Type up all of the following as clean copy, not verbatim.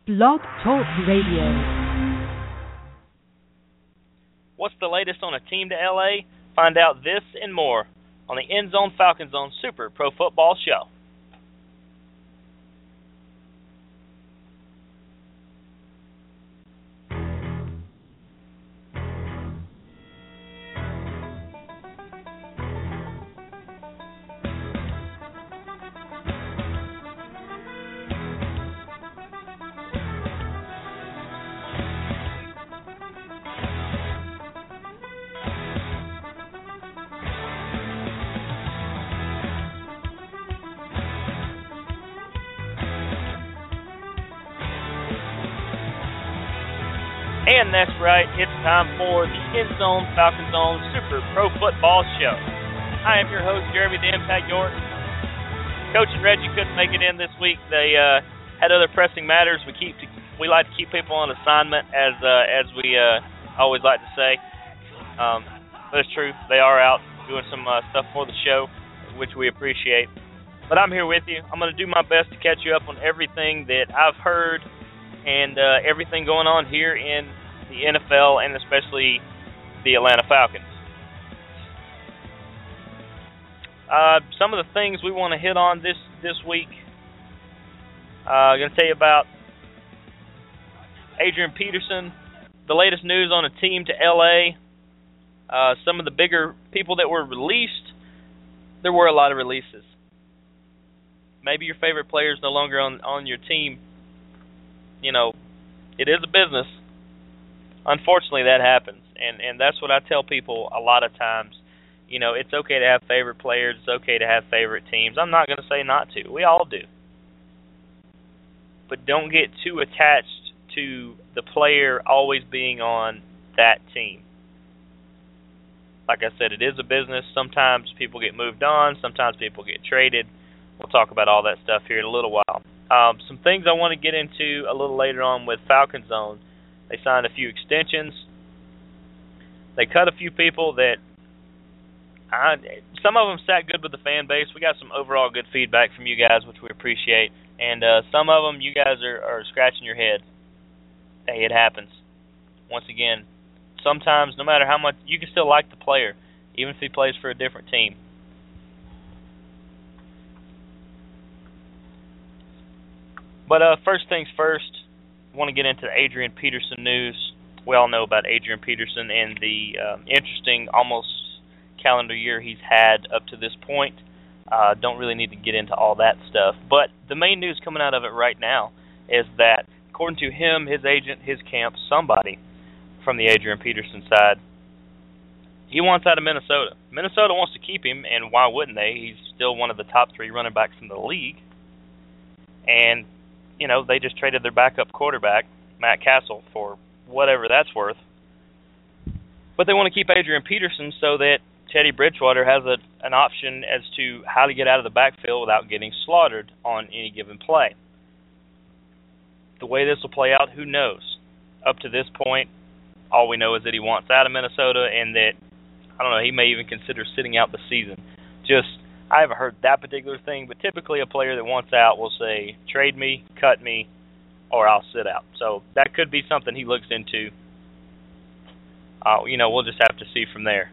Blog Talk Radio. What's the latest on a team to LA? Find out this and more on the End Zone Falcon Zone Super Pro Football Show. And that's right, it's time for the End Zone Falcon Zone Super Pro Football Show. I am your host, Jeremy the Impact York. Coach and Reggie couldn't make it in this week. They had other pressing matters. We like to keep people on assignment, as we always like to say. But it's true, they are out doing some stuff for the show, which we appreciate. But I'm here with you. I'm going to do my best to catch you up on everything that I've heard and everything going on here in the NFL and especially the Atlanta Falcons. Some of the things we want to hit on this week. I'm going to tell you about Adrian Peterson, the latest news on a team to LA, some of the bigger people that were released. There were a lot of releases. Maybe your favorite player is no longer on your team. You know, it is a business. Unfortunately, that happens, and that's what I tell people a lot of times. You know, it's okay to have favorite players. It's okay to have favorite teams. I'm not going to say not to. We all do. But don't get too attached to the player always being on that team. Like I said, it is a business. Sometimes people get moved on. Sometimes people get traded. We'll talk about all that stuff here in a little while. Some things I want to get into a little later on with Falcon Zone. They signed a few extensions. They cut a few people that some of them sat good with the fan base. We got some overall good feedback from you guys, which we appreciate. And some of them, you guys are scratching your head. Hey, it happens. Once again, sometimes, no matter how much, you can still like the player, even if he plays for a different team. But first things first, I want to get into the Adrian Peterson news. We all know about Adrian Peterson and the interesting almost calendar year he's had up to this point. Don't really need to get into all that stuff. But the main news coming out of it right now is that, according to him, his agent, his camp, somebody from the Adrian Peterson side, he wants out of Minnesota. Minnesota wants to keep him, and why wouldn't they? He's still one of the top 3 running backs in the league. And you know, they just traded their backup quarterback, Matt Castle, for whatever that's worth. But they want to keep Adrian Peterson so that Teddy Bridgewater has an option as to how to get out of the backfield without getting slaughtered on any given play. The way this will play out, who knows? Up to this point, all we know is that he wants out of Minnesota and that, I don't know, he may even consider sitting out the season. I haven't heard that particular thing, but typically a player that wants out will say, trade me, cut me, or I'll sit out. So that could be something he looks into. You know, we'll just have to see from there.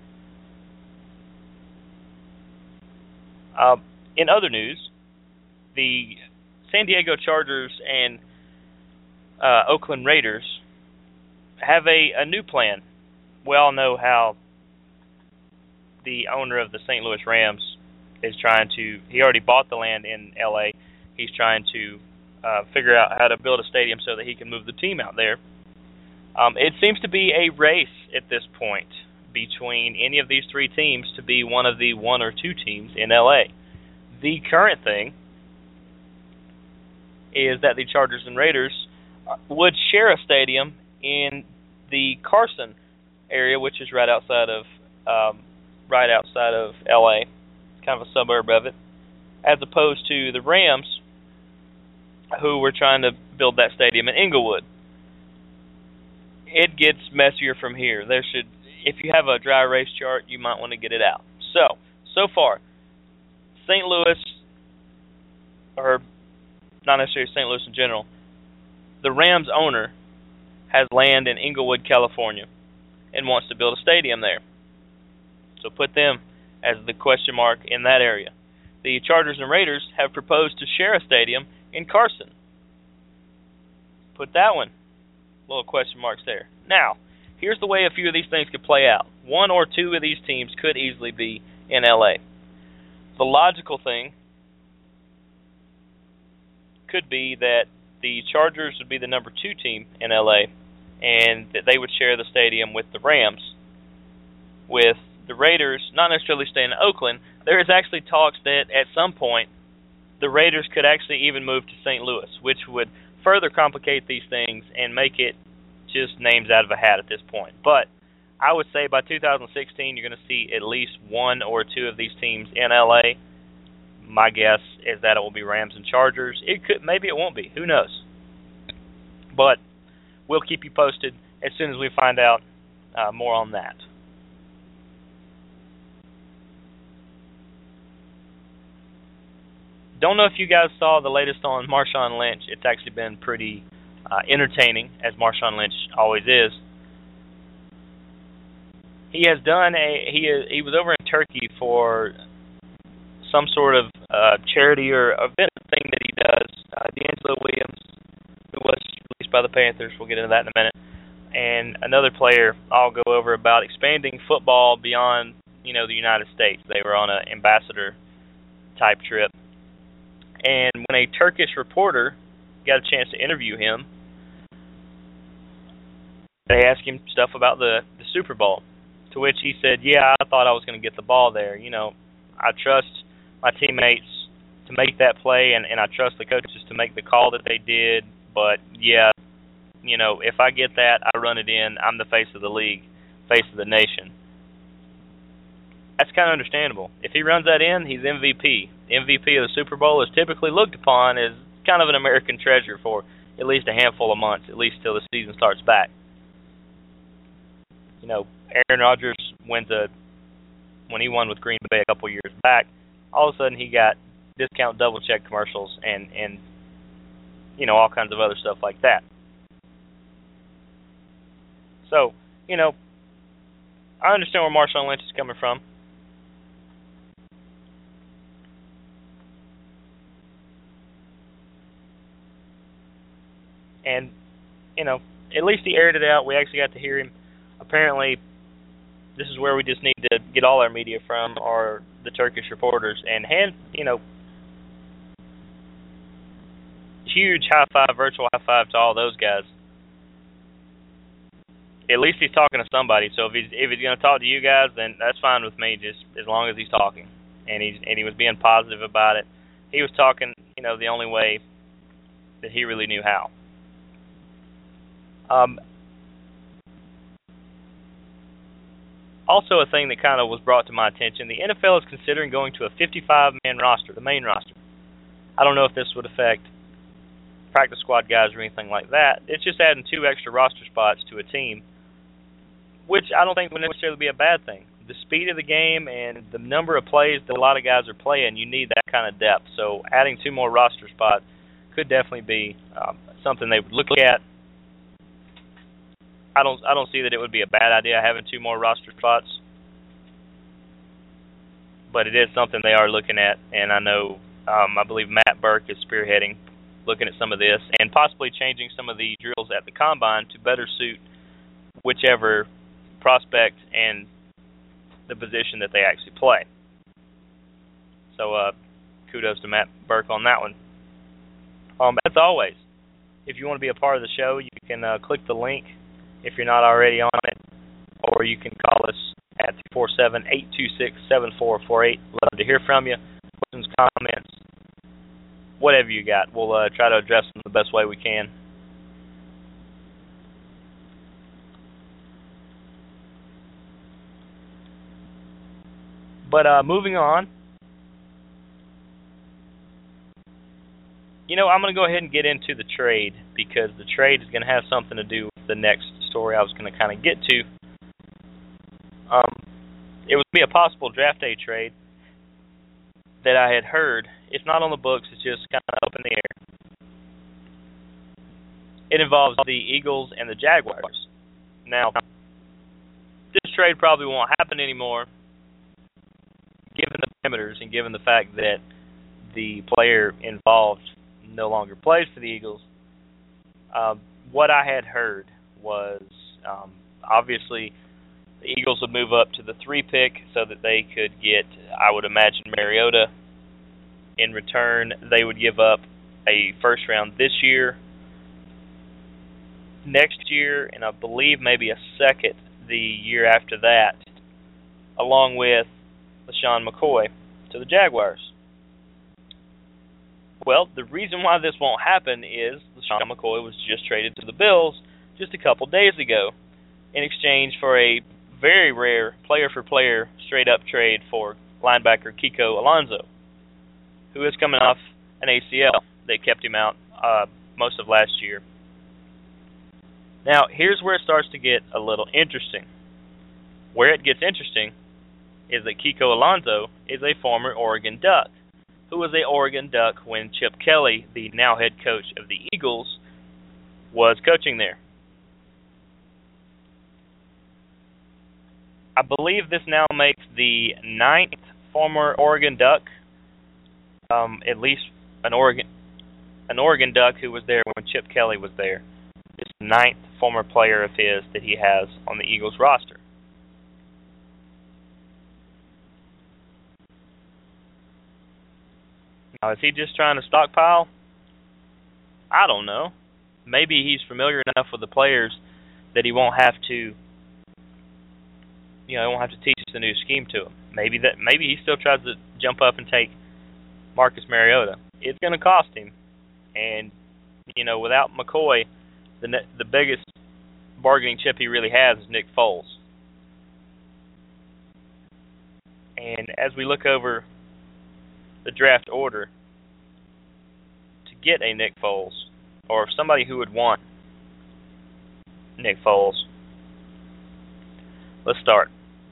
In other news, the San Diego Chargers and Oakland Raiders have a new plan. We all know how the owner of the St. Louis Rams is trying to, he already bought the land in LA. He's trying to figure out how to build a stadium so that he can move the team out there. It seems to be a race at this point between any of these 3 teams to be one of the 1 or 2 teams in LA. The current thing is that the Chargers and Raiders would share a stadium in the Carson area, which is right outside of LA. Kind of a suburb of it, as opposed to the Rams, who were trying to build that stadium in Inglewood. It gets messier from here. If you have a dry erase chart, you might want to get it out. So far, St. Louis, or not necessarily St. Louis in general, the Rams owner has land in Inglewood, California, and wants to build a stadium there. So put them as the question mark in that area. The Chargers and Raiders have proposed to share a stadium in Carson. Put that one. Little question marks there. Now, here's the way a few of these things could play out. One or two of these teams could easily be in LA. The logical thing could be that the Chargers would be the number 2 team in LA, and that they would share the stadium with the Rams. With the Raiders not necessarily staying in Oakland, there is actually talks that at some point the Raiders could actually even move to St. Louis, which would further complicate these things and make it just names out of a hat at this point. But I would say by 2016 you're going to see at least one or two of these teams in LA. My guess is that it will be Rams and Chargers. It could, maybe it won't be. Who knows? But we'll keep you posted as soon as we find out more on that. Don't know if you guys saw the latest on Marshawn Lynch. It's actually been pretty entertaining, as Marshawn Lynch always is. He has done he was over in Turkey for some sort of charity or event thing that he does. D'Angelo Williams, who was released by the Panthers, we'll get into that in a minute, and another player. I'll go over about expanding football beyond the United States. They were on an ambassador type trip. And when a Turkish reporter got a chance to interview him, they asked him stuff about the Super Bowl, to which he said, yeah, I thought I was going to get the ball there. I trust my teammates to make that play, and I trust the coaches to make the call that they did. But, yeah, if I get that, I run it in. I'm the face of the league, face of the nation. That's kind of understandable. If he runs that in, he's MVP. The MVP of the Super Bowl is typically looked upon as kind of an American treasure for at least a handful of months, at least till the season starts back. Aaron Rodgers when he won with Green Bay a couple years back, all of a sudden he got discount double check commercials and all kinds of other stuff like that. So, I understand where Marshawn Lynch is coming from. And, at least he aired it out. We actually got to hear him. Apparently, this is where we just need to get all our media from, are the Turkish reporters. And huge high five, virtual high five to all those guys. At least he's talking to somebody. So if he's going to talk to you guys, then that's fine with me, just as long as he's talking. And he was being positive about it. He was talking, the only way that he really knew how. Also, a thing that kind of was brought to my attention, the NFL is considering going to a 55-man roster, the main roster. I don't know if this would affect practice squad guys or anything like that. It's just adding 2 extra roster spots to a team, which I don't think would necessarily be a bad thing. The speed of the game and the number of plays that a lot of guys are playing, you need that kind of depth. So adding 2 more roster spots could definitely be something they would look at. I don't see that it would be a bad idea having 2 more roster spots, but it is something they are looking at, and I know I believe Matt Burke is spearheading looking at some of this and possibly changing some of the drills at the combine to better suit whichever prospect and the position that they actually play. So kudos to Matt Burke on that one. As always, if you want to be a part of the show, you can click the link if you're not already on it, or you can call us at 347-826-7448. Love to hear from you. Questions, comments, whatever you got. We'll try to address them the best way we can. But moving on, I'm going to go ahead and get into the trade, because the trade is going to have something to do with the next story I was going to kind of get to. It would be a possible draft day trade that I had heard. It's not on the books. It's just kind of up in the air. It involves the Eagles and the Jaguars. Now, this trade probably won't happen anymore, given the parameters and given the fact that the player involved no longer plays for the Eagles. What I had heard was obviously the Eagles would move up to the 3 pick so that they could get, I would imagine, Mariota. In return, they would give up a first round this year, next year, and I believe maybe a second the year after that, along with LeSean McCoy to the Jaguars. Well, the reason why this won't happen is LeSean McCoy was just traded to the Bills just a couple days ago in exchange for a very rare player-for-player straight-up trade for linebacker Kiko Alonso, who is coming off an ACL. They kept him out most of last year. Now, here's where it starts to get a little interesting. Where it gets interesting is that Kiko Alonso is a former Oregon Duck, who was an Oregon Duck when Chip Kelly, the now head coach of the Eagles, was coaching there. I believe this now makes the 9th former Oregon Duck, at least an Oregon Duck who was there when Chip Kelly was there. It's the 9th former player of his that he has on the Eagles roster. Now, is he just trying to stockpile? I don't know. Maybe he's familiar enough with the players that he won't have to, teach the new scheme to him. Maybe he still tries to jump up and take Marcus Mariota. It's going to cost him, and without McCoy, the biggest bargaining chip he really has is Nick Foles. And as we look over the draft order to get a Nick Foles, or somebody who would want Nick Foles, let's start.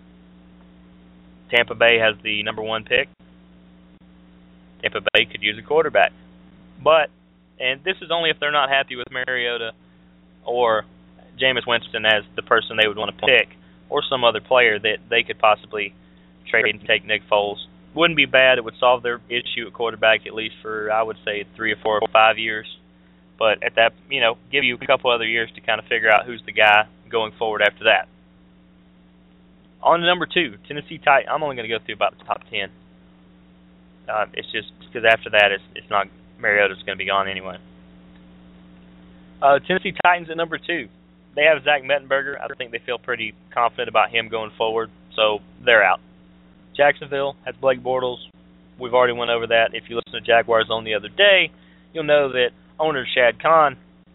Tampa Bay has the number 1 pick. Tampa Bay could use a quarterback. And this is only if they're not happy with Mariota or Jameis Winston as the person they would want to pick, or some other player that they could possibly trade and take Nick Foles. Wouldn't be bad. It would solve their issue at quarterback at least for, I would say, 3 or 4 or 5 years. But at that, give you a couple other years to kind of figure out who's the guy going forward after that. On to number 2, Tennessee Titans. I'm only going to go through about the top 10. It's just because after that, it's not, Mariota's going to be gone anyway. Tennessee Titans at number 2. They have Zach Mettenberger. I think they feel pretty confident about him going forward, so they're out. Jacksonville has Blake Bortles. We've already went over that. If you listen to Jaguars on the other day, you'll know that owner Shad Khan,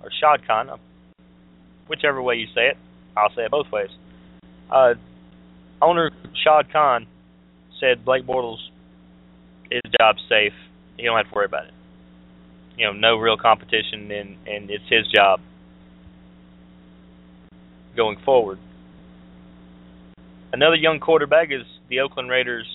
whichever way you say it, I'll say it both ways. Owner Shad Khan said Blake Bortles, his job's safe. He don't have to worry about it. No real competition, and it's his job going forward. Another young quarterback is the Oakland Raiders'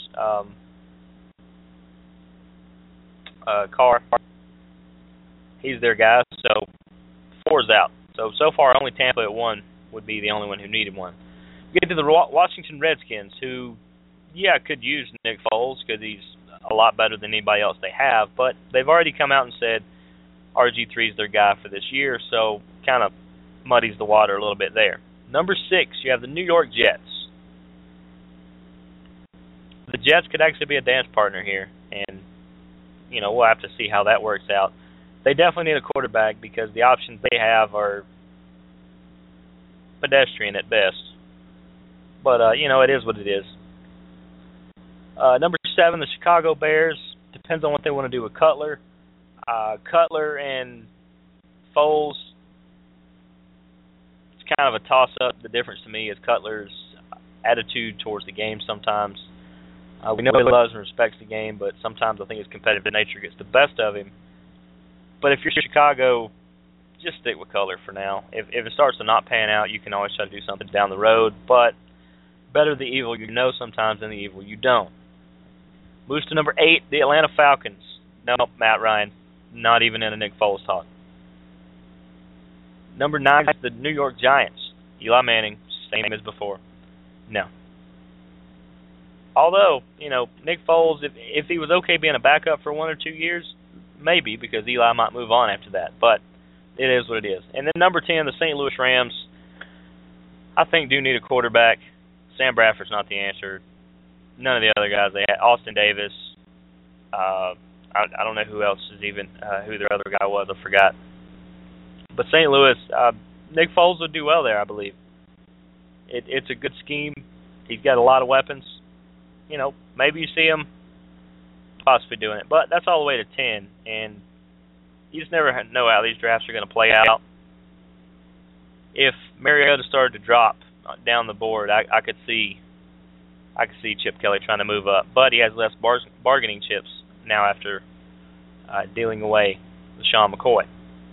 Carr. He's their guy, so 4's out. So far, only Tampa at 1 would be the only one who needed one. We get to the Washington Redskins, who, could use Nick Foles because he's a lot better than anybody else they have, but they've already come out and said RG3 is their guy for this year, so kind of muddies the water a little bit there. Number 6, you have the New York Jets. The Jets could actually be a dance partner here, and we'll have to see how that works out. They definitely need a quarterback because the options they have are pedestrian at best. But, it is what it is. Number 7, the Chicago Bears. Depends on what they want to do with Cutler. Cutler and Foles, it's kind of a toss-up. The difference to me is Cutler's attitude towards the game sometimes. We know he loves and respects the game, but sometimes I think his competitive nature gets the best of him. But if you're Chicago, just stick with Cutler for now. If it starts to not pan out, you can always try to do something down the road. But better the evil you know sometimes than the evil you don't. Moves to number 8, the Atlanta Falcons. Nope, Matt Ryan. Not even in a Nick Foles talk. Number 9 is the New York Giants. Eli Manning, same as before. No. Although, Nick Foles, if he was okay being a backup for 1 or 2 years, maybe, because Eli might move on after that. But it is what it is. And then number 10, the St. Louis Rams, I think do need a quarterback. Sam Bradford's not the answer. None of the other guys they had. Austin Davis. I don't know who else is even who their other guy was. I forgot. But St. Louis, Nick Foles would do well there, I believe. It's a good scheme. He's got a lot of weapons. Maybe you see him possibly doing it. But that's all the way to 10. And you just never know how these drafts are going to play out. If Mariota started to drop down the board, I could see Chip Kelly trying to move up. But he has less bargaining chips now after dealing away with Sean McCoy.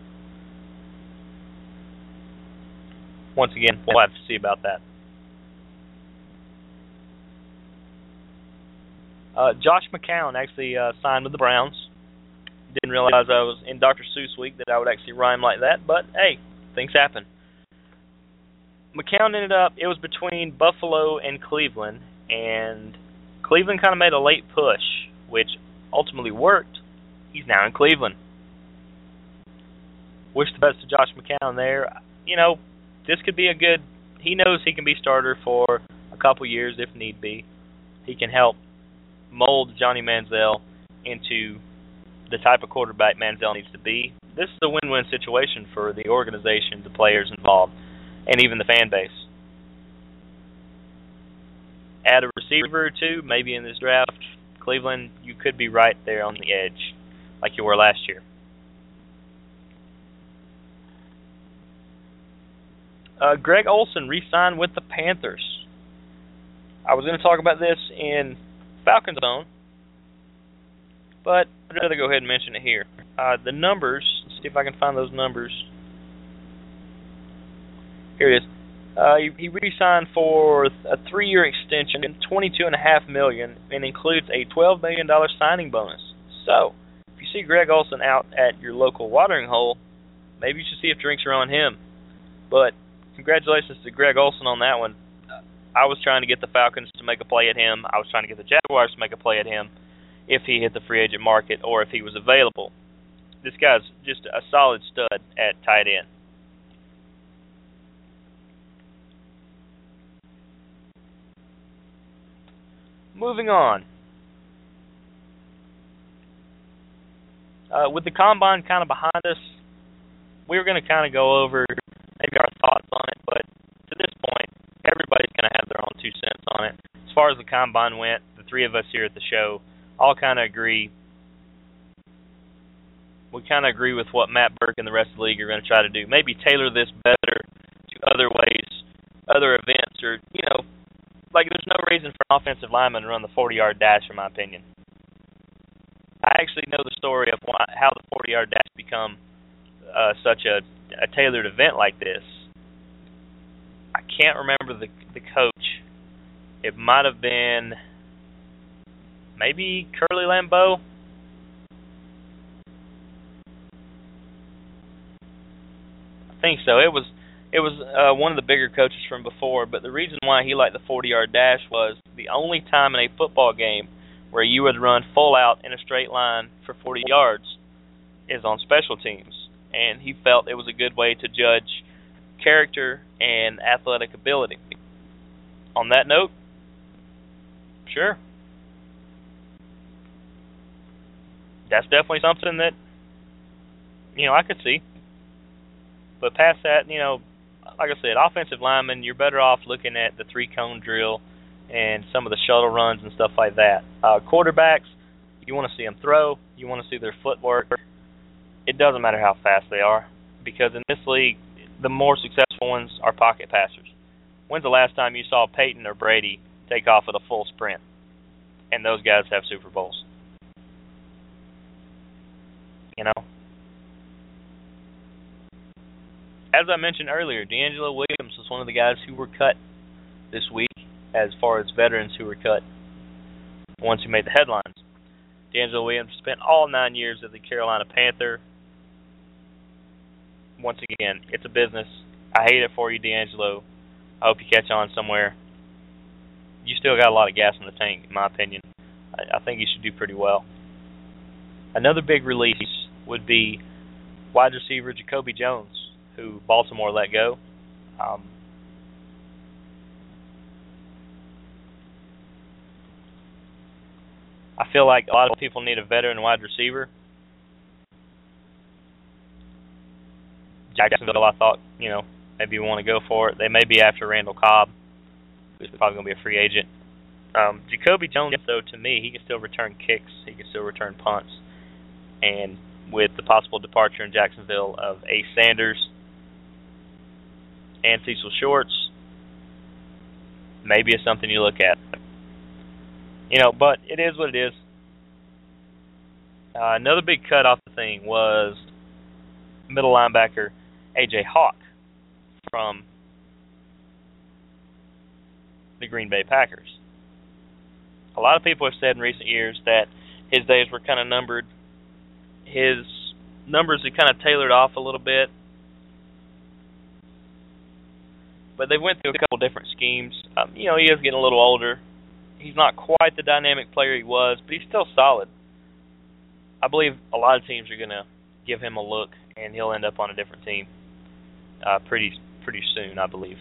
Once again, we'll have to see about that. Josh McCown actually signed with the Browns. Didn't realize I was in Dr. Seuss week that I would actually rhyme like that, but hey, things happen. McCown ended up, it was between Buffalo and Cleveland, and Cleveland kind of made a late push, which ultimately worked. He's now in Cleveland. Wish the best to Josh McCown there. This could be a good, he knows he can be starter for a couple years if need be. He can help mold Johnny Manziel into the type of quarterback Manziel needs to be. This is a win-win situation for the organization, the players involved, and even the fan base. Add a receiver or two, maybe in this draft, Cleveland, you could be right there on the edge, like you were last year. Greg Olsen re-signed with the Panthers. I was going to talk about this in Falcons Zone, but I'd rather go ahead and mention it here. The numbers, let's see if I can find those numbers. Here it is. He re-signed for a 3-year extension, $22.5 million, and includes a $12 million signing bonus. So, if you see Greg Olsen out at your local watering hole, maybe you should see if drinks are on him. But congratulations to Greg Olsen on that one. I was trying to get the Falcons to make a play at him. I was trying to get the Jaguars to make a play at him if he hit the free agent market or if he was available. This guy's just a solid stud at tight end. Moving on. With the Combine kind of behind us, we were going to kind of go over maybe our thoughts on it, but to this point, everybody's going to have their own 2 cents on it. As far as the Combine went, the three of us here at the show all kind of agree. We kind of agree with what Matt Burke and the rest of the league are going to try to do. Maybe tailor this better to other ways, other events, or, like there's no reason for an offensive lineman to run the 40-yard dash, in my opinion. I actually know the story of how the 40-yard dash become such a tailored event like this. I can't remember the coach. It might have been maybe Curly Lambeau. I think so. It was one of the bigger coaches from before, but the reason why he liked the 40-yard dash was the only time in a football game where you would run full out in a straight line for 40 yards is on special teams. And he felt it was a good way to judge character and athletic ability. On that note, sure. That's definitely something that, I could see. But past that, like I said, offensive linemen, you're better off looking at the 3-cone drill and some of the shuttle runs and stuff like that. Quarterbacks, you want to see them throw. You want to see their footwork. It doesn't matter how fast they are, because in this league, the more successful ones are pocket passers. When's the last time you saw Peyton or Brady take off with a full sprint? And those guys have Super Bowls. As I mentioned earlier, DeAngelo Williams was one of the guys who were cut this week as far as veterans who were cut, ones who made the headlines. DeAngelo Williams spent all 9 years as a Carolina Panther. once again, it's a business. I hate it for you, D'Angelo. I hope you catch on somewhere. You still got a lot of gas in the tank, in my opinion. I think you should do pretty well. Another big release would be wide receiver Jacoby Jones, who Baltimore let go. I feel like a lot of people need a veteran wide receiver. Jacksonville, I thought, maybe you want to go for it. They may be after Randall Cobb, who's probably going to be a free agent. Jacoby Jones, though, to me, he can still return kicks. He can still return punts. And with the possible departure in Jacksonville of Ace Sanders and Cecil Shorts, maybe it's something you look at. But it is what it is. Another big cut off the thing was middle linebacker A.J. Hawk from the Green Bay Packers. A lot of people have said in recent years that his days were kind of numbered. His numbers had kind of tailored off a little bit. But they went through a couple different schemes. He is getting a little older. He's not quite the dynamic player he was, but he's still solid. I believe a lot of teams are going to give him a look, and he'll end up on a different team pretty soon, I believe.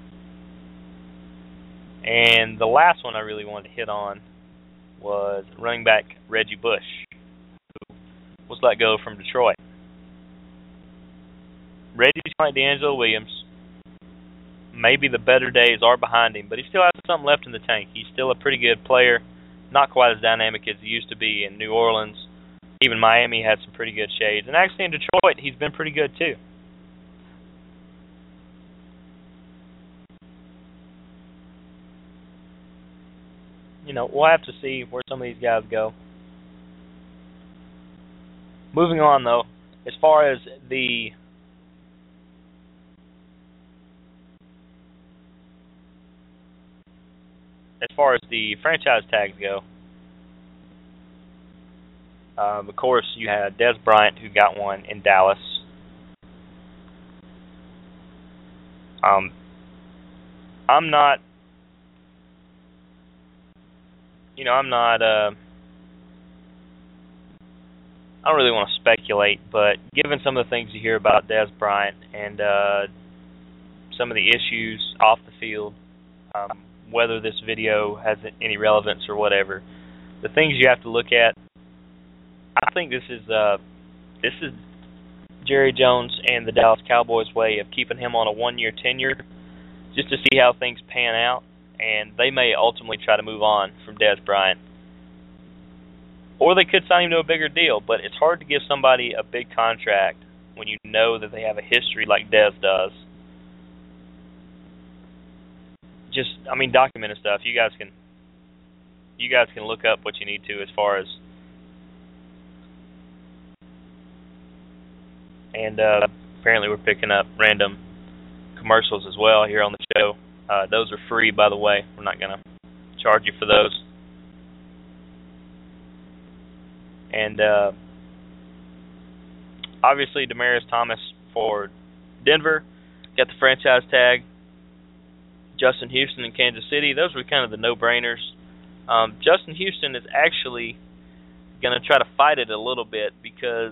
And the last one I really wanted to hit on was running back Reggie Bush, who was let go from Detroit. Reggie's like D'Angelo Williams. Maybe the better days are behind him, but he still has something left in the tank. He's still a pretty good player, not quite as dynamic as he used to be in New Orleans. Even Miami had some pretty good shades. And actually in Detroit, he's been pretty good too. We'll have to see where some of these guys go. Moving on, though, as far as the franchise tags go, of course, you had Dez Bryant, who got one in Dallas. I don't really want to speculate, but given some of the things you hear about Dez Bryant and some of the issues off the field, whether this video has any relevance or whatever, the things you have to look at, I think this is Jerry Jones and the Dallas Cowboys' way of keeping him on a one-year tenure, just to see how things pan out, and they may ultimately try to move on from Dez Bryant. Or they could sign him to a bigger deal, but it's hard to give somebody a big contract when you know that they have a history like Dez does. Documented stuff. You guys can look up what you need to as far as. And apparently we're picking up random commercials as well here on the show. Those are free, by the way. We're not going to charge you for those. And obviously Demaryius Thomas for Denver got the franchise tag. Justin Houston in Kansas City, those were kind of the no-brainers. Justin Houston is actually going to try to fight it a little bit because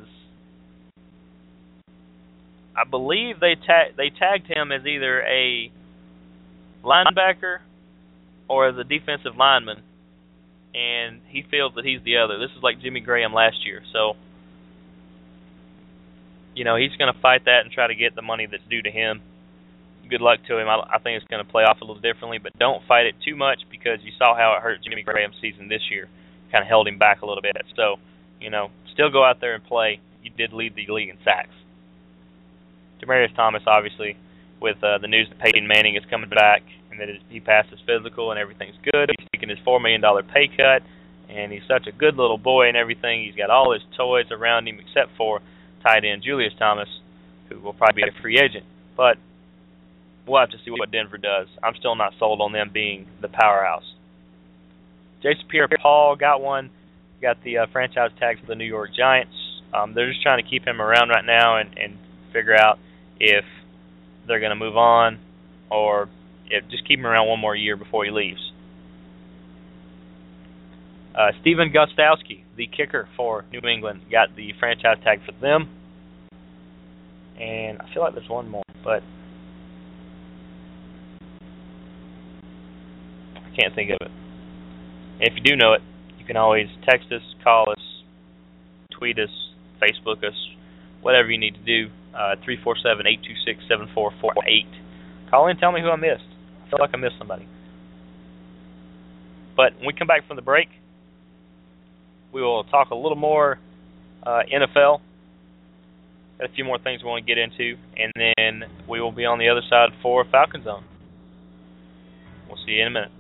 I believe they tagged him as either a linebacker or as a defensive lineman, and he feels that he's the other. This is like Jimmy Graham last year, so he's going to fight that and try to get the money that's due to him. Good luck to him. I think it's going to play off a little differently, but don't fight it too much because you saw how it hurt Jimmy Graham's season this year. Kind of held him back a little bit. So, still go out there and play. You did lead the league in sacks. Demaryius Thomas, obviously, with the news that Peyton Manning is coming back and that he passed his physical and everything's good. He's taking his $4 million pay cut, and he's such a good little boy and everything. He's got all his toys around him except for tight end Julius Thomas, who will probably be a free agent. But we'll have to see what Denver does. I'm still not sold on them being the powerhouse. Jason Pierre-Paul got the franchise tag for the New York Giants. They're just trying to keep him around right now and figure out if they're going to move on or if just keep him around one more year before he leaves. Stephen Gostkowski, the kicker for New England, got the franchise tag for them. And I feel like there's one more, but I can't think of it. If you do know it, you can always text us, call us, tweet us, Facebook us, whatever you need to do. 347-826-7448. Call in and tell me who I missed. I feel like I missed somebody. But when we come back from the break, we will talk a little more NFL. Got a few more things we want to get into, and then we will be on the other side for Falcon Zone. We'll see you in a minute.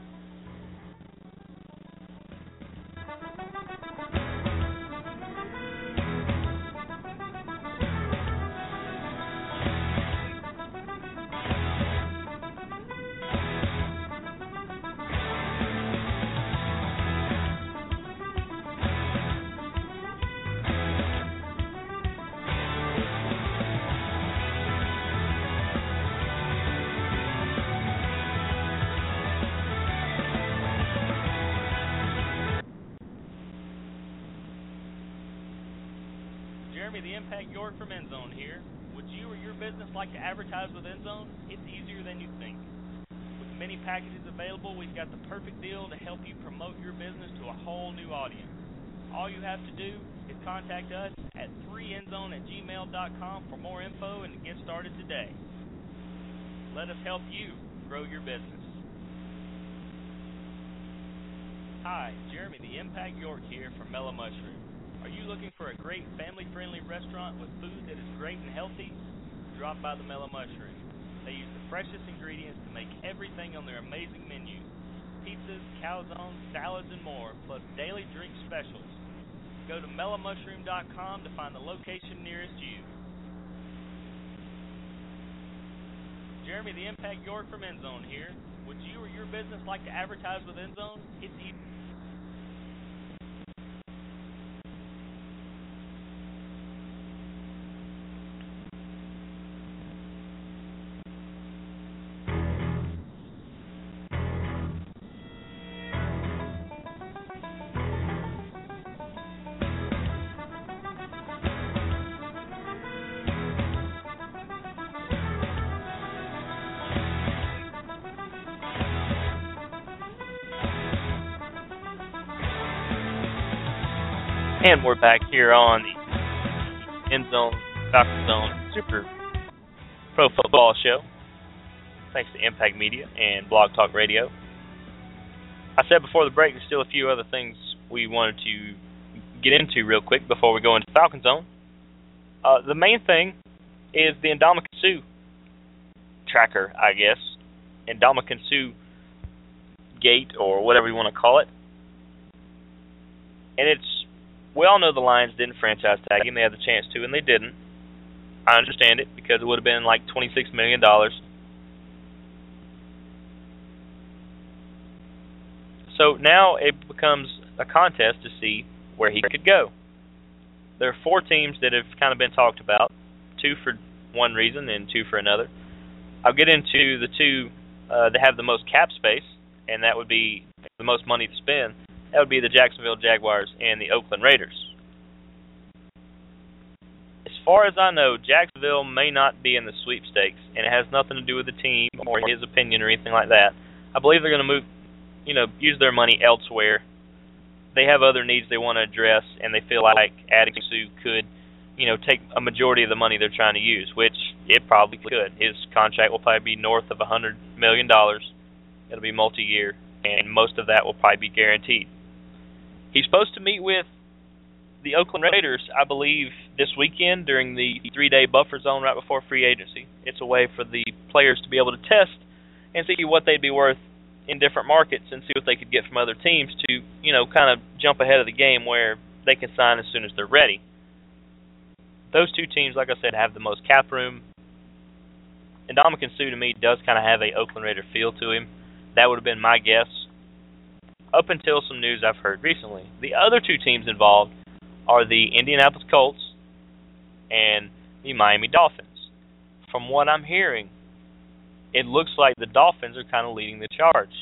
The Impact York from Endzone here. Would you or your business like to advertise with Endzone? It's easier than you think. With many packages available, we've got the perfect deal to help you promote your business to a whole new audience. All you have to do is contact us at 3endzone@gmail.com for more info and to get started today. Let us help you grow your business. Hi, Jeremy the Impact York here from Mellow Mushroom. Are you looking for a great family-friendly restaurant with food that is great and healthy? Drop by the Mellow Mushroom. They use the freshest ingredients to make everything on their amazing menu. Pizzas, calzones, salads, and more, plus daily drink specials. Go to mellowmushroom.com to find the location nearest you. Jeremy the Impact York from Endzone here. Would you or your business like to advertise with Endzone? It's easy. And we're back here on the Endzone, Falcon Zone Super Pro Football Show. Thanks to Impact Media and Blog Talk Radio. I said before the break, there's still a few other things we wanted to get into real quick before we go into Falcon Zone. The main thing is the Ndamukong Suh tracker, I guess. Ndamukong Suh gate, or whatever you want to call it. And we all know the Lions didn't franchise tag him. They had the chance to, and they didn't. I understand it, because it would have been like $26 million. So now it becomes a contest to see where he could go. There are 4 teams that have kind of been talked about, 2 for one reason and 2 for another. I'll get into the 2 that have the most cap space, and that would be the most money to spend. That would be the Jacksonville Jaguars and the Oakland Raiders. As far as I know, Jacksonville may not be in the sweepstakes, and it has nothing to do with the team or his opinion or anything like that. I believe they're going to use their money elsewhere. They have other needs they want to address, and they feel like adding Suh could, take a majority of the money they're trying to use, which it probably could. His contract will probably be north of $100 million. It'll be multi-year, and most of that will probably be guaranteed. He's supposed to meet with the Oakland Raiders, I believe, this weekend during the 3-day buffer zone right before free agency. It's a way for the players to be able to test and see what they'd be worth in different markets and see what they could get from other teams to, kind of jump ahead of the game where they can sign as soon as they're ready. Those 2 teams, like I said, have the most cap room. And Ndamukong Suh, to me, does kind of have a Oakland Raider feel to him. That would have been my guess, up until some news I've heard recently. The other 2 teams involved are the Indianapolis Colts and the Miami Dolphins. from what I'm hearing, it looks like the Dolphins are kind of leading the charge,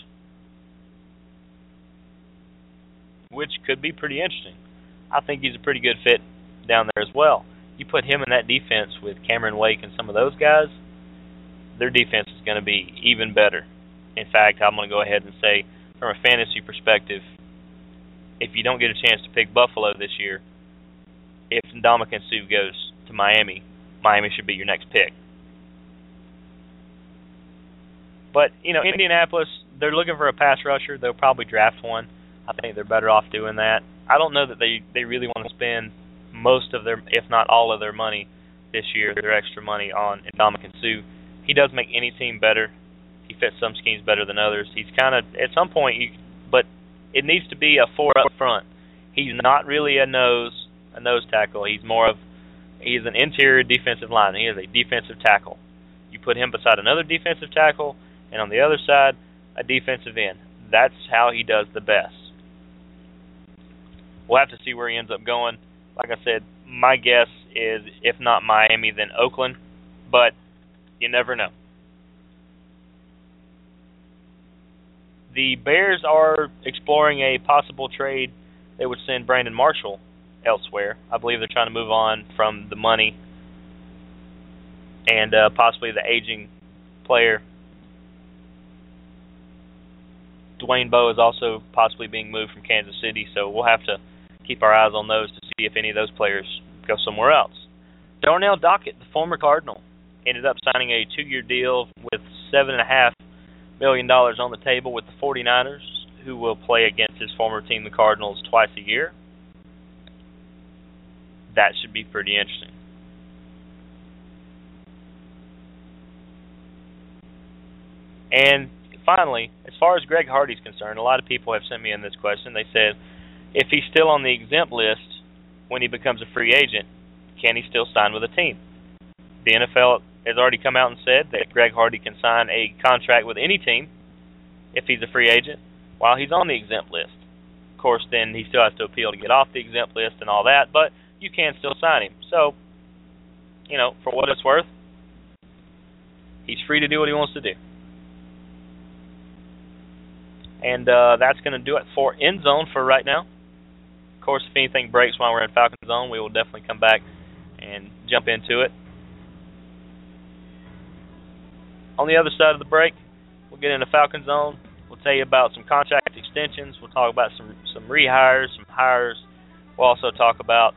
which could be pretty interesting. I think he's a pretty good fit down there as well. You put him in that defense with Cameron Wake and some of those guys, their defense is going to be even better. In fact, I'm going to go ahead and say, from a fantasy perspective, if you don't get a chance to pick Buffalo this year, if Ndamukong Suh goes to Miami, Miami should be your next pick. But, Indianapolis, they're looking for a pass rusher. They'll probably draft one. I think they're better off doing that. I don't know that they really want to spend most of their, if not all of their money this year, their extra money on Ndamukong Suh. He does make any team better. He fits some schemes better than others. He's kind of, at some point, but it needs to be a 4 up front. He's not really a nose tackle. He's an interior defensive lineman. He is a defensive tackle. You put him beside another defensive tackle, and on the other side, a defensive end. That's how he does the best. We'll have to see where he ends up going. Like I said, my guess is, if not Miami, then Oakland, but you never know. The Bears are exploring a possible trade that would send Brandon Marshall elsewhere. I believe they're trying to move on from the money and possibly the aging player. Dwayne Bowe is also possibly being moved from Kansas City, so we'll have to keep our eyes on those to see if any of those players go somewhere else. Darnell Dockett, the former Cardinal, ended up signing a 2-year deal with $7.5 million on the table with the 49ers, who will play against his former team, the Cardinals, twice a year. That should be pretty interesting. And finally, as far as Greg Hardy's concerned, a lot of people have sent me in this question. They said, if he's still on the exempt list when he becomes a free agent, can he still sign with a team? The NFL has already come out and said that Greg Hardy can sign a contract with any team if he's a free agent while he's on the exempt list. Of course, then he still has to appeal to get off the exempt list and all that, but you can still sign him. So, for what it's worth, he's free to do what he wants to do. And that's going to do it for End Zone for right now. Of course, if anything breaks while we're in Falcon Zone, we will definitely come back and jump into it. On the other side of the break, we'll get into Falcon Zone. We'll tell you about some contract extensions. We'll talk about some rehires, some hires. We'll also talk about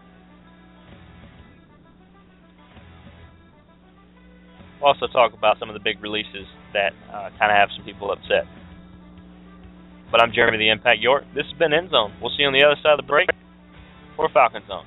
some of the big releases that kind of have some people upset. But I'm Jeremy the Impact York. This has been End Zone. We'll see you on the other side of the break for Falcon Zone.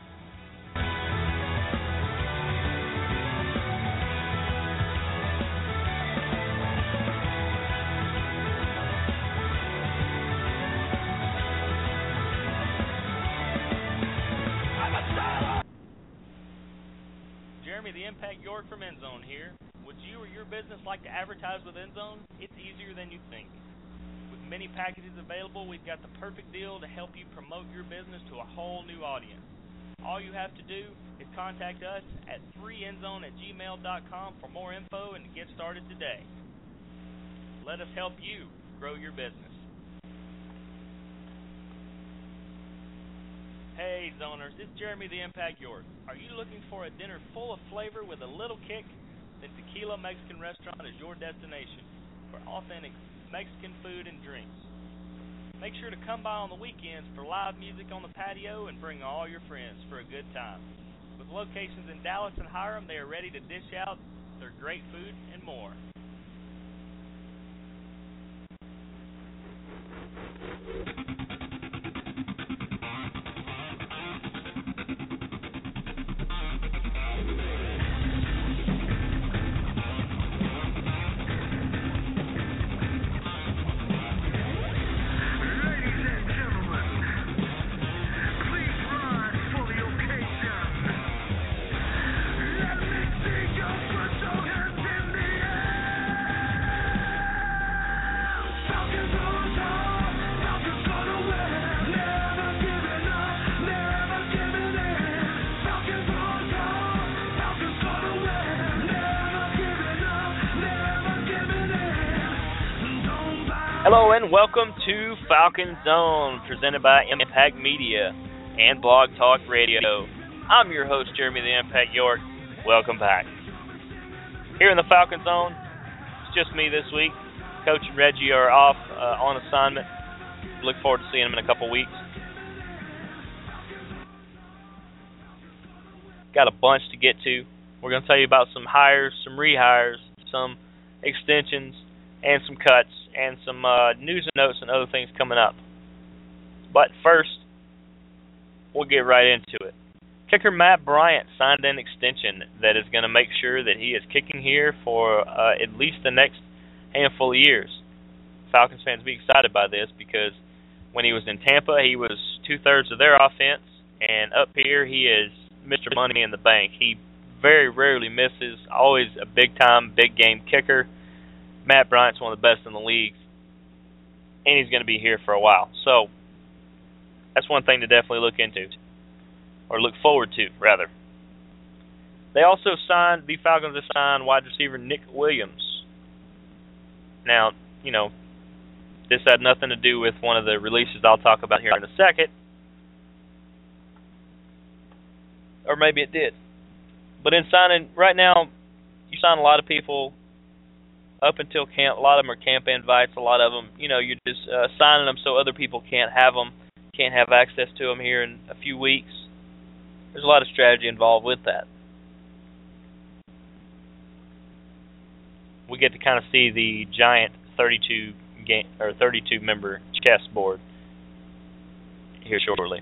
Jeremy the Impact York from End Zone here. Would you or your business like to advertise with End Zone? It's easier than you think. With many packages available, we've got the perfect deal to help you promote your business to a whole new audience. All you have to do is contact us at freeendzone@gmail.com for more info and to get started today. Let us help you grow your business. Hey Zoners, it's Jeremy the Impact York. Are you looking for a dinner full of flavor with a little kick? Then Tequila Mexican Restaurant is your destination for authentic Mexican food and drinks. Make sure to come by on the weekends for live music on the patio and bring all your friends for a good time. With locations in Dallas and Hiram, they are ready to dish out their great food and more. Falcons Hello and welcome to Falcon Zone, presented by Impact Media and Blog Talk Radio. I'm your host, Jeremy the Impact York. Welcome back. Here in the Falcon Zone, it's just me this week. Coach and Reggie are off on assignment. Look forward to seeing them in a couple weeks. Got a bunch to get to. We're going to tell you about some hires, some rehires, some extensions, and some cuts, and some news and notes and other things coming up. But first, we'll get right into it. Kicker Matt Bryant signed an extension that is going to make sure that he is kicking here for at least the next handful of years. Falcons fans be excited by this because when he was in Tampa, he was two-thirds of their offense, and up here he is Mr. Money in the Bank. He very rarely misses, always a big-time, big-game kicker. Matt Bryant's one of the best in the league, and he's going to be here for a while. So that's one thing to definitely look into, or look forward to, rather. They also signed, the Falcons have signed wide receiver Nick Williams. Now, you know, this had nothing to do with one of the releases I'll talk about here in a second. Or maybe it did. But in signing, right now, you sign a lot of people up until camp. A lot of them are camp invites. A lot of them, you know, you're just signing them so other people can't have them, can't have access to them here in a few weeks. There's a lot of strategy involved with that. We get to kind of see the giant 32 member chessboard here shortly.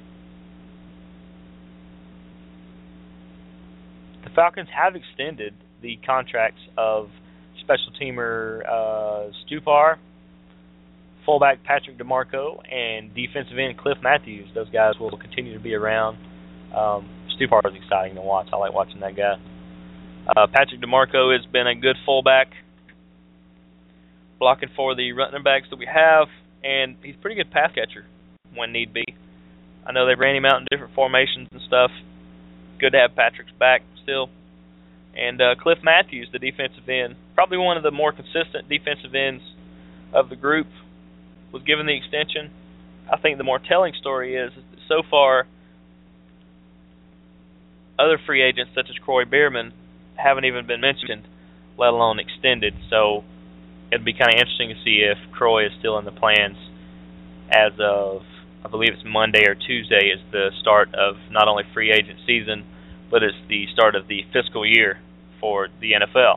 The Falcons have extended the contracts of special teamer Stupar, fullback Patrick DeMarco, and defensive end Cliff Matthews. Those guys will continue to be around. Stupar is exciting to watch. I like watching that guy. Patrick DeMarco has been a good fullback, blocking for the running backs that we have, and he's a pretty good pass catcher when need be. I know they ran him out in different formations and stuff. Good to have Patrick's back still. And Cliff Matthews, the defensive end, probably one of the more consistent defensive ends of the group, was given the extension. I think the more telling story is that so far, other free agents such as Croy Bierman haven't even been mentioned, let alone extended. So it'd be kind of interesting to see if Croy is still in the plans as of, I believe it's Monday or Tuesday is the start of not only free agent season, but it's the start of the fiscal year for the NFL.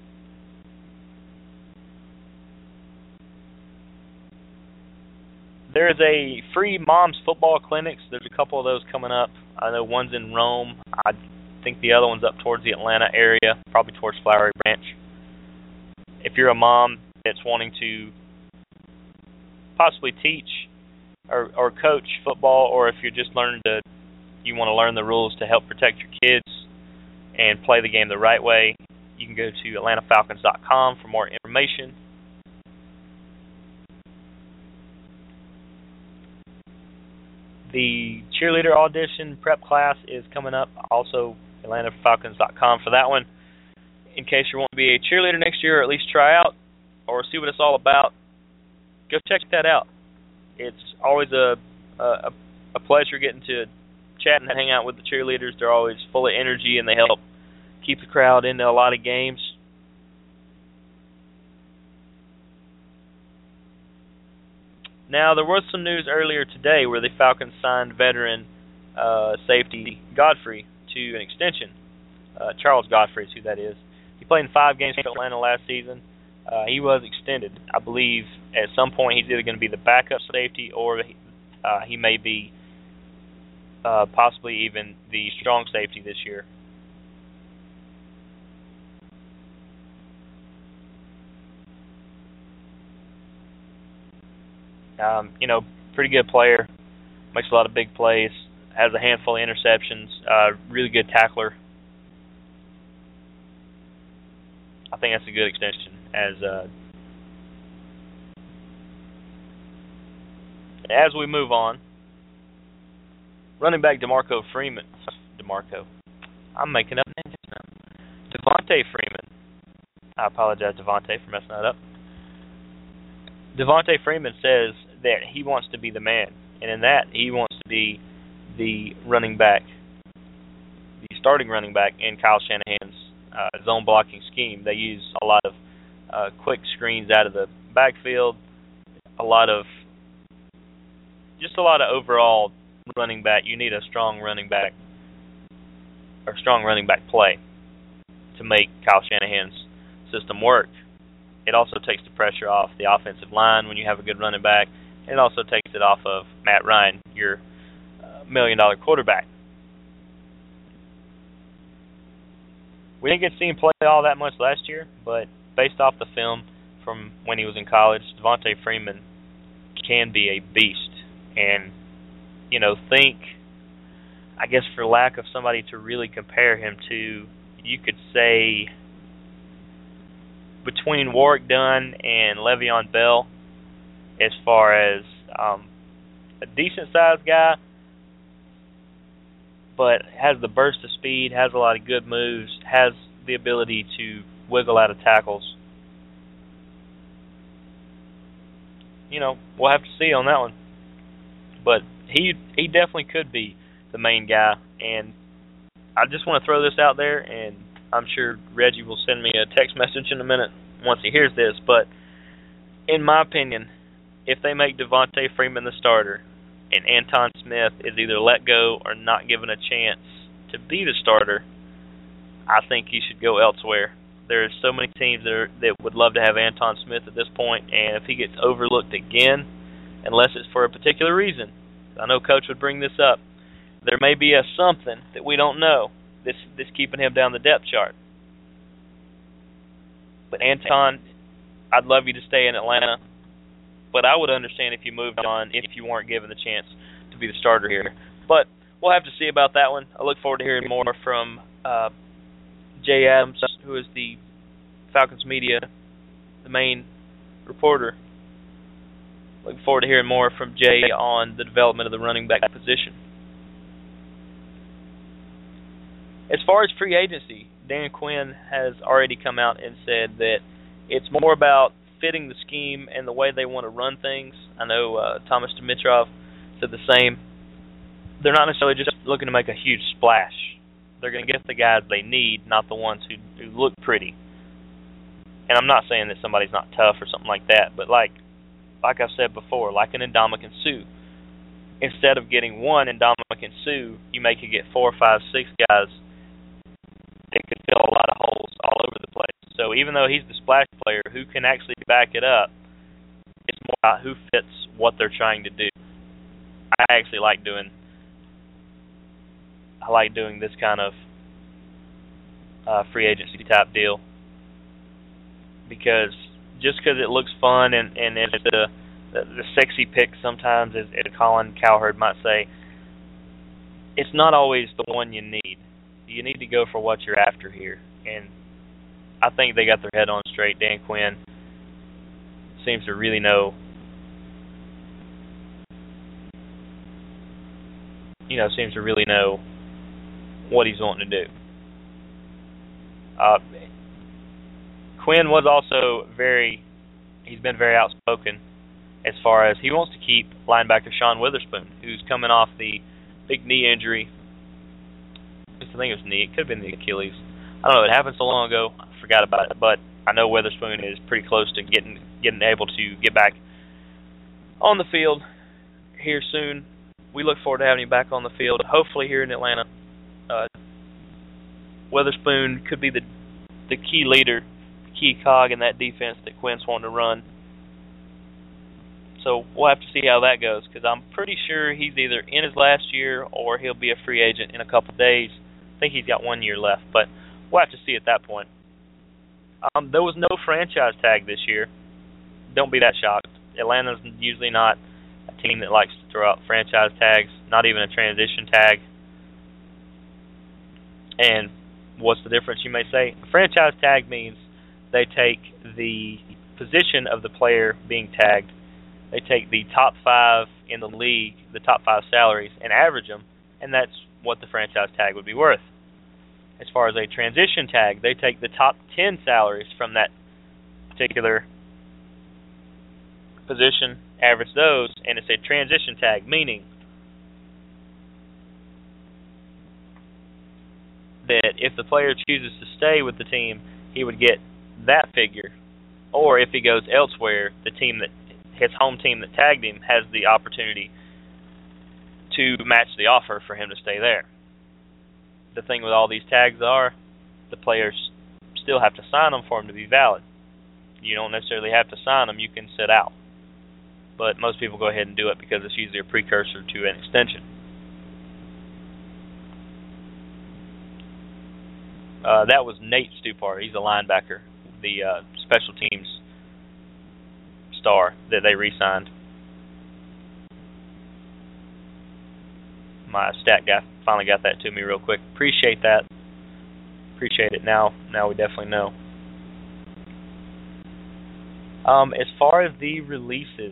There is a free Moms Football Clinics. There's a couple of those coming up. I know one's in Rome. I think the other one's up towards the Atlanta area, probably towards Flowery Branch. If you're a mom that's wanting to possibly teach or coach football, or if you're just you want to learn the rules to help protect your kids and play the game the right way, you can go to AtlantaFalcons.com for more information. The cheerleader audition prep class is coming up, also AtlantaFalcons.com for that one. In case you want to be a cheerleader next year, or at least try out, or see what it's all about, go check that out. It's always a pleasure getting to chat and hang out with the cheerleaders. They're always full of energy, and they help keep the crowd into a lot of games. Now, there was some news earlier today where the Falcons signed veteran safety Godfrey to an extension. Charles Godfrey is who that is. He played in 5 games for Atlanta last season. He was extended. I believe at some point he's either going to be the backup safety or he may be possibly even the strong safety this year. Pretty good player, makes a lot of big plays, has a handful of interceptions, really good tackler. I think that's a good extension. As we move on, running back I'm making up names now. Devontae Freeman. I apologize, Devontae, for messing that up. Devontae Freeman says that he wants to be the man, and in that he wants to be the running back, the starting running back in Kyle Shanahan's zone blocking scheme. They use a lot of quick screens out of the backfield, a lot of overall running back. You need a strong running back or strong running back play to make Kyle Shanahan's system work. It also takes the pressure off the offensive line when you have a good running back. And it also takes it off of Matt Ryan, your $1 million quarterback. We didn't get to see him play all that much last year, but based off the film from when he was in college, Devontae Freeman can be a beast. And, I guess for lack of somebody to really compare him to, you could say between Warrick Dunn and Le'Veon Bell, as far as a decent-sized guy, but has the burst of speed, has a lot of good moves, has the ability to wiggle out of tackles. We'll have to see on that one. But he definitely could be the main guy, and I just want to throw this out there, and I'm sure Reggie will send me a text message in a minute once he hears this, but in my opinion, if they make Devontae Freeman the starter and Anton Smith is either let go or not given a chance to be the starter, I think he should go elsewhere. There's so many teams that would love to have Anton Smith at this point, and if he gets overlooked again, unless it's for a particular reason, I know Coach would bring this up, there may be a something that we don't know that's keeping him down the depth chart. But Anton, I'd love you to stay in Atlanta, but I would understand if you moved on if you weren't given the chance to be the starter here. But we'll have to see about that one. I look forward to hearing more from Jay Adams, who is the Falcons media, the main reporter. Looking forward to hearing more from Jay on the development of the running back position. As far as free agency, Dan Quinn has already come out and said that it's more about fitting the scheme and the way they want to run things. I know Thomas Dimitrov said the same. They're not necessarily just looking to make a huge splash. They're going to get the guys they need, not the ones who look pretty. And I'm not saying that somebody's not tough or something like that, but like I've said before, like an Ndamukong Suh, instead of getting one Ndamukong Suh, you may could get 4, 5, 6 guys that could fill a lot of holes all over the place. So even though he's the splash player who can actually back it up, it's more about who fits what they're trying to do. I actually like doing this kind of free agency type deal, because it looks fun and it's the sexy pick sometimes, as Colin Cowherd might say, it's not always the one you need. You need to go for what you're after here. And I think they got their head on straight. Dan Quinn seems to really know, what he's wanting to do. Quinn was also he's been very outspoken as far as he wants to keep linebacker Sean Witherspoon, who's coming off the big knee injury. I think it was knee. It could have been the Achilles. I don't know. It happened so long ago, I forgot about it. But I know Witherspoon is pretty close to getting able to get back on the field here soon. We look forward to having him back on the field, hopefully here in Atlanta. Witherspoon could be the key leader, the key cog in that defense that Quinn's wanting to run. So we'll have to see how that goes, because I'm pretty sure he's either in his last year or he'll be a free agent in a couple of days. I think he's got 1 year left, but we'll have to see at that point. There was no franchise tag this year. Don't be that shocked. Atlanta's usually not a team that likes to throw out franchise tags, not even a transition tag. And what's the difference, you may say? A franchise tag means they take the position of the player being tagged, they take the top 5 in the league, the top 5 salaries, and average them, and that's what the franchise tag would be worth. As far as a transition tag, they take the top 10 salaries from that particular position, average those, and it's a transition tag, meaning that if the player chooses to stay with the team, he would get that figure, or if he goes elsewhere, the team that his home team that tagged him has the opportunity to match the offer for him to stay there. The thing with all these tags are, the players still have to sign them for them to be valid. You don't necessarily have to sign them, you can sit out. But most people go ahead and do it because it's usually a precursor to an extension. That was Nate Stupar. He's a linebacker, the special teams star that they re-signed. My stat guy finally got that to me real quick. Appreciate that. Appreciate it. Now we definitely know. As far as the releases,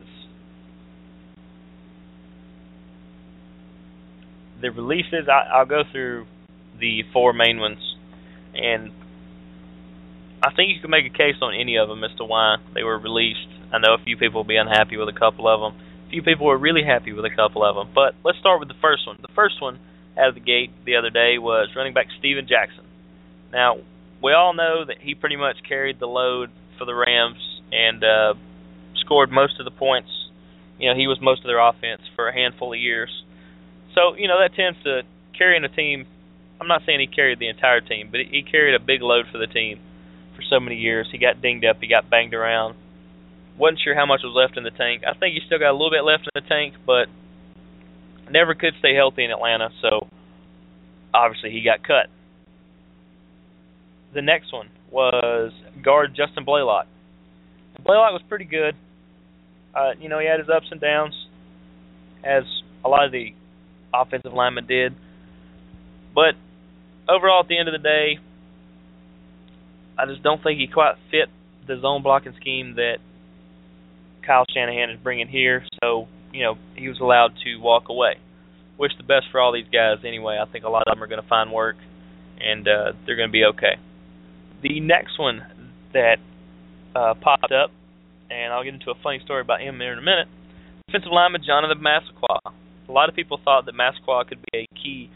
I'll go through the four main ones, and I think you can make a case on any of them as to why they were released. I know a few people will be unhappy with a couple of them. A few people were really happy with a couple of them. But let's start with the first one. The first one out of the gate the other day was running back Steven Jackson. Now, we all know that he pretty much carried the load for the Rams and scored most of the points. You know, he was most of their offense for a handful of years. So, you know, that tends to carrying a team. I'm not saying he carried the entire team, but he carried a big load for the team for so many years. He got dinged up. He got banged around. Wasn't sure how much was left in the tank. I think he still got a little bit left in the tank, but never could stay healthy in Atlanta, so obviously he got cut. The next one was guard Justin Blaylock. Blaylock was pretty good. You know, he had his ups and downs, as a lot of the offensive linemen did. But overall, at the end of the day, I just don't think he quite fit the zone blocking scheme that Kyle Shanahan is bringing here. So, you know, he was allowed to walk away. Wish the best for all these guys anyway. I think a lot of them are going to find work, and they're going to be okay. The next one that popped up, and I'll get into a funny story about him there in a minute, defensive lineman Jonathan Massaquoi. A lot of people thought that Massaquoi could be a key,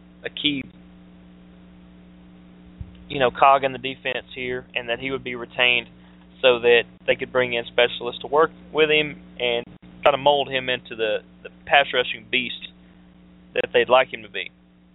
you know, cog in the defense here, and that he would be retained so that they could bring in specialists to work with him and try to mold him into the pass rushing beast that they'd like him to be.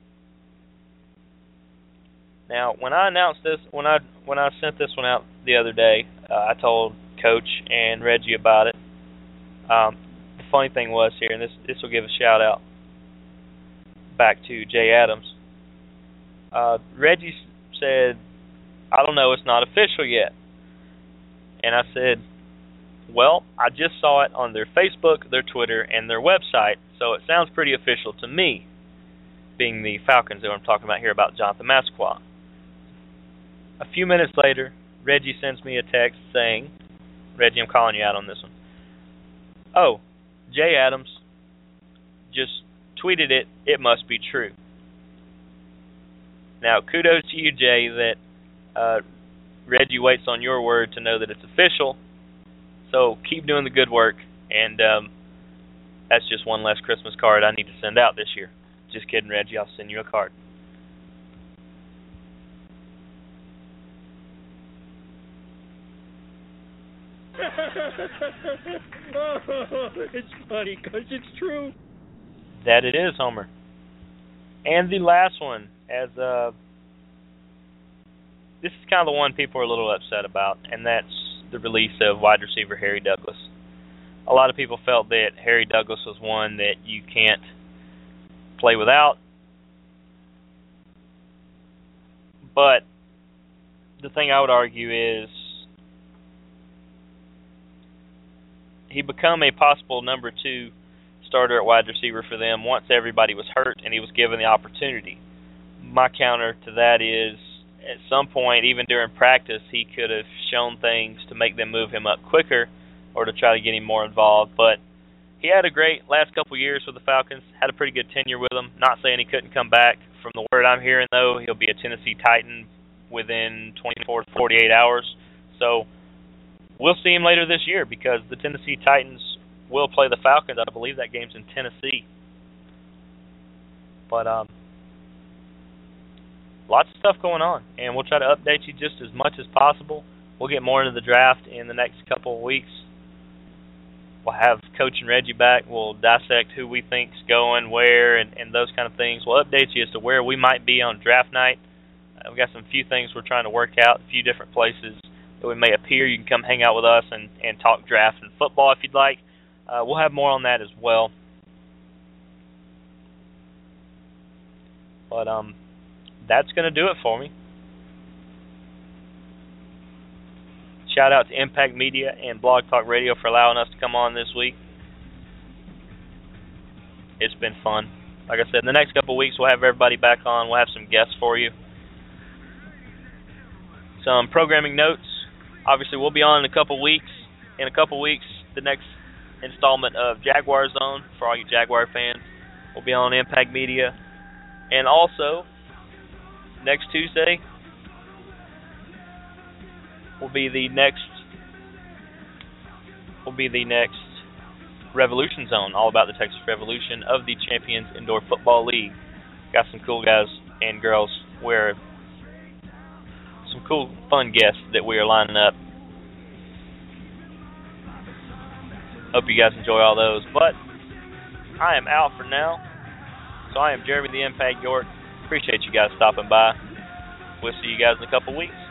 Now, when I announced this, when I sent this one out the other day, I told Coach and Reggie about it. The funny thing was here, and this will give a shout out back to Jay Adams. Reggie said, "I don't know, it's not official yet." And I said, "Well, I just saw it on their Facebook, their Twitter, and their website, so it sounds pretty official to me," being the Falcons that I'm talking about here about Jonathan Massaquoi. A few minutes later, Reggie sends me a text saying, Reggie, I'm calling you out on this one. "Oh, Jay Adams just tweeted it. It must be true." Now, kudos to you, Jay, that Reggie waits on your word to know that it's official. So keep doing the good work, and that's just one less Christmas card I need to send out this year. Just kidding, Reggie. I'll send you a card. It's funny because it's true. That it is, Homer. And the last one, as this is kind of the one people are a little upset about, and that's the release of wide receiver Harry Douglas. A lot of people felt that Harry Douglas was one that you can't play without. But the thing I would argue is he became a possible number 2 starter at wide receiver for them once everybody was hurt and he was given the opportunity. My counter to that is, at some point, even during practice, he could have shown things to make them move him up quicker or to try to get him more involved. But he had a great last couple of years with the Falcons, had a pretty good tenure with them. Not saying he couldn't come back. From the word I'm hearing, though, he'll be a Tennessee Titan within 24 to 48 hours. So we'll see him later this year because the Tennessee Titans will play the Falcons. I believe that game's in Tennessee. But lots of stuff going on, and we'll try to update you just as much as possible. We'll get more into the draft in the next couple of weeks. We'll have Coach and Reggie back. We'll dissect who we think's going where and those kind of things. We'll update you as to where we might be on draft night. We've got some few things we're trying to work out, a few different places that we may appear. You can come hang out with us and talk draft and football if you'd like. We'll have more on that as well. But that's going to do it for me. Shout out to Impact Media and Blog Talk Radio for allowing us to come on this week. It's been fun. Like I said, in the next couple of weeks, we'll have everybody back on. We'll have some guests for you. Some programming notes. Obviously, we'll be on in a couple of weeks. In a couple of weeks, the next installment of Jaguar Zone for all you Jaguar fans will be on Impact Media. And also, next Tuesday will be the next Revolution Zone, all about the Texas Revolution of the Champions Indoor Football League. Got some cool guys and girls. We're some cool, fun guests that we are lining up. Hope you guys enjoy all those. But I am out for now. So I am Jeremy the Impact York. Appreciate you guys stopping by. We'll see you guys in a couple weeks.